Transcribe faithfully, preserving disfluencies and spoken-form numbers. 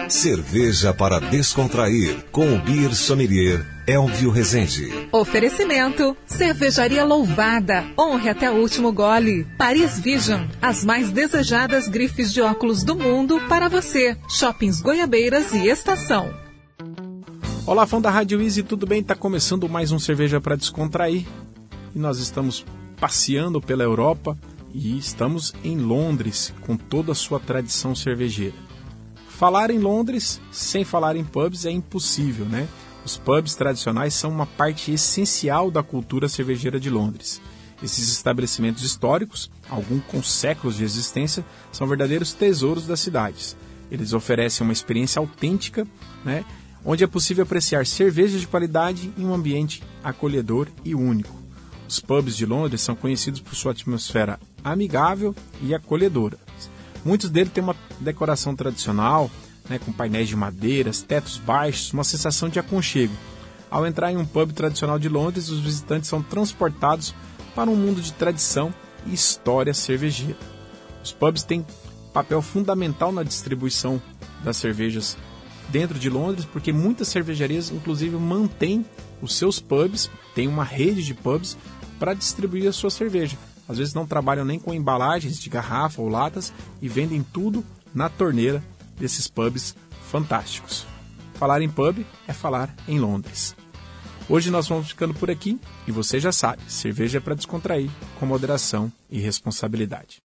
Cerveja para descontrair, com o Beer Sommelier Elvio Rezende. Oferecimento: Cervejaria Louvada. Honre até o último gole. Paris Vision, as mais desejadas grifes de óculos do mundo para você. Shoppings Goiabeiras e Estação. Olá, fã da Rádio Easy, tudo bem? Está começando mais um Cerveja para Descontrair. E nós estamos passeando pela Europa e estamos em Londres, com toda a sua tradição cervejeira. Falar em Londres sem falar em pubs é impossível, né? Os pubs tradicionais são uma parte essencial da cultura cervejeira de Londres. Esses estabelecimentos históricos, alguns com séculos de existência, são verdadeiros tesouros das cidades. Eles oferecem uma experiência autêntica, né? Onde é possível apreciar cervejas de qualidade em um ambiente acolhedor e único. Os pubs de Londres são conhecidos por sua atmosfera amigável e acolhedora. Muitos deles têm uma decoração tradicional, né, com painéis de madeiras, tetos baixos, uma sensação de aconchego. Ao entrar em um pub tradicional de Londres, os visitantes são transportados para um mundo de tradição e história cervejeira. Os pubs têm papel fundamental na distribuição das cervejas dentro de Londres, porque muitas cervejarias, inclusive, mantêm os seus pubs, têm uma rede de pubs para distribuir a sua cerveja. Às vezes não trabalham nem com embalagens de garrafa ou latas e vendem tudo na torneira desses pubs fantásticos. Falar em pub é falar em Londres. Hoje nós vamos ficando por aqui e você já sabe, cerveja é para descontrair, com moderação e responsabilidade.